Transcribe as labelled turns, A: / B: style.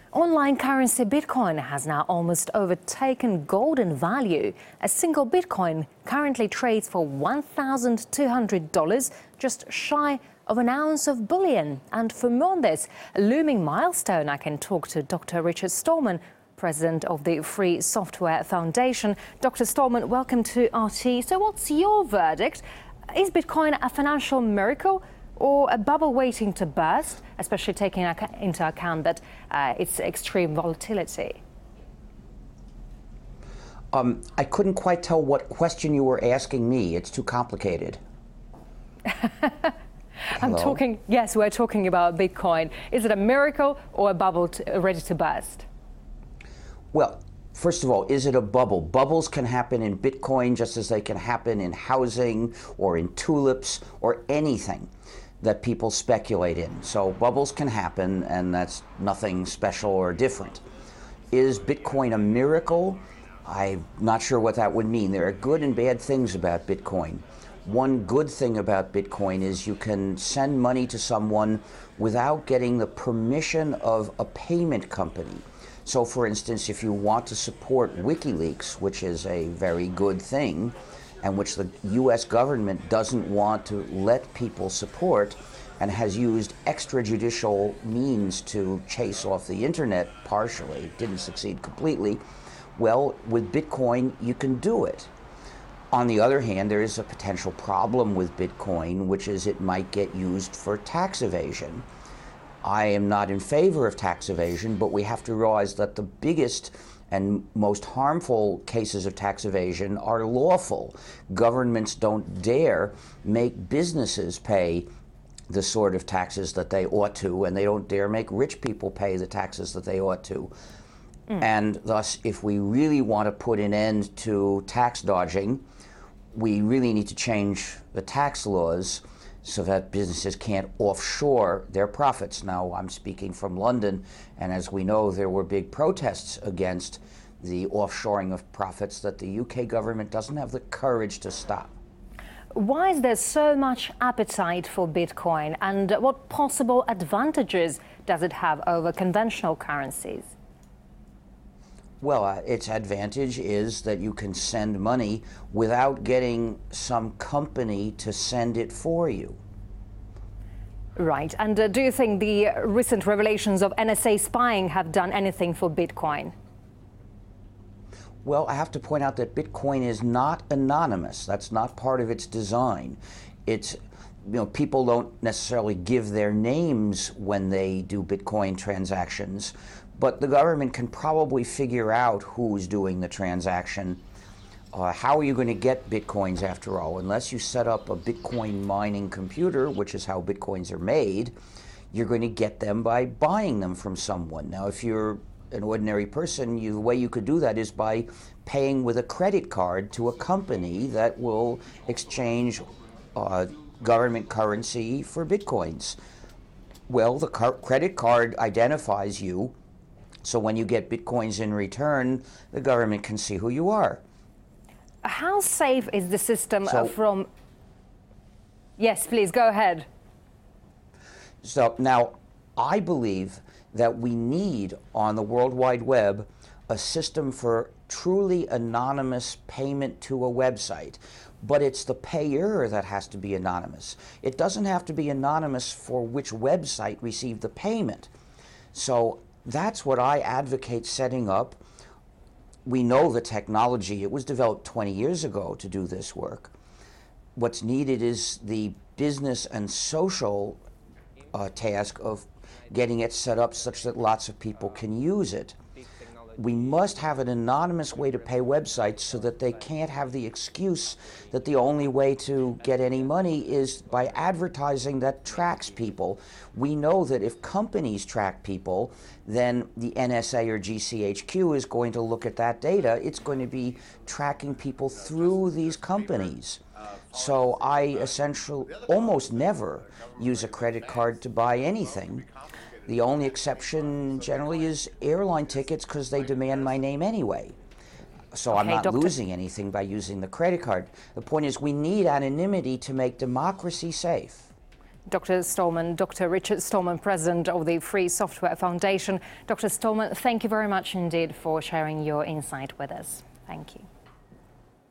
A: Online currency Bitcoin has now almost overtaken gold in value. A single Bitcoin currently trades for $1,200, just shy of an ounce of bullion. And for more on this looming milestone, I can talk to Dr. Richard Stallman, president of the Free Software Foundation. Dr. Stallman, welcome to RT. So what's your verdict? Is Bitcoin a financial miracle or a bubble waiting to burst, especially taking into account that its extreme volatility?
B: I couldn't quite tell what question you were asking me. It's too complicated.
A: Yes, we're talking about Bitcoin. Is it a miracle or a bubble ready to burst?
B: Well, first of all, is it a bubble? Bubbles can happen in Bitcoin just as they can happen in housing or in tulips or anything that people speculate in. So bubbles can happen, and that's nothing special or different. Is Bitcoin a miracle? I'm not sure what that would mean. There are good and bad things about Bitcoin. One good thing about Bitcoin is you can send money to someone without getting the permission of a payment company. So for instance, if you want to support WikiLeaks, which is a very good thing, and which the US government doesn't want to let people support and has used extrajudicial means to chase off the internet partially, didn't succeed completely, well, with Bitcoin, you can do it. On the other hand, there is a potential problem with Bitcoin, which is it might get used for tax evasion. I am not in favor of tax evasion, but we have to realize that the biggest and most harmful cases of tax evasion are lawful. Governments don't dare make businesses pay the sort of taxes that they ought to, and they don't dare make rich people pay the taxes that they ought to. And thus, if we really want to put an end to tax dodging, we really need to change the tax laws so that businesses can't offshore their profits. Now, I'm speaking from London, and as we know, there were big protests against the offshoring of profits that the UK government doesn't have the courage to stop.
A: Why is there so much appetite for Bitcoin, and what possible advantages does it have over conventional currencies?
B: Well, its advantage is that you can send money without getting some company to send it for you.
A: Right. And do you think the recent revelations of NSA spying have done anything for Bitcoin?
B: Well, I have to point out that Bitcoin is not anonymous. That's not part of its design. It's, people don't necessarily give their names when they do Bitcoin transactions, but the government can probably figure out who's doing the transaction. How are you going to get Bitcoins after all? Unless you set up a Bitcoin mining computer, which is how Bitcoins are made, you're going to get them by buying them from someone. Now, if you're an ordinary person, the way you could do that is by paying with a credit card to a company that will exchange government currency for Bitcoins. Well, the credit card identifies you, so when you get Bitcoins in return, the government can see who you are.
A: How safe is the system from... Yes, please, go ahead.
B: So now, I believe that we need on the World Wide Web a system for truly anonymous payment to a website. But it's the payer that has to be anonymous. It doesn't have to be anonymous for which website received the payment. So that's what I advocate setting up. We know the technology. It was developed 20 years ago to do this work. What's needed is the business and social task of getting it set up such that lots of people can use it. We must have an anonymous way to pay websites so that they can't have the excuse that the only way to get any money is by advertising that tracks people. We know that if companies track people, then the NSA or GCHQ is going to look at that data. It's going to be tracking people through these companies. So I essentially almost never use a credit card to buy anything. The only exception generally is airline tickets because they demand my name anyway. So I'm not losing anything by using the credit card. The point is we need anonymity to make democracy safe.
A: Dr. Stallman, Dr. Richard Stallman, President of the Free Software Foundation. Dr. Stallman, thank you very much indeed for sharing your insight with us. Thank you.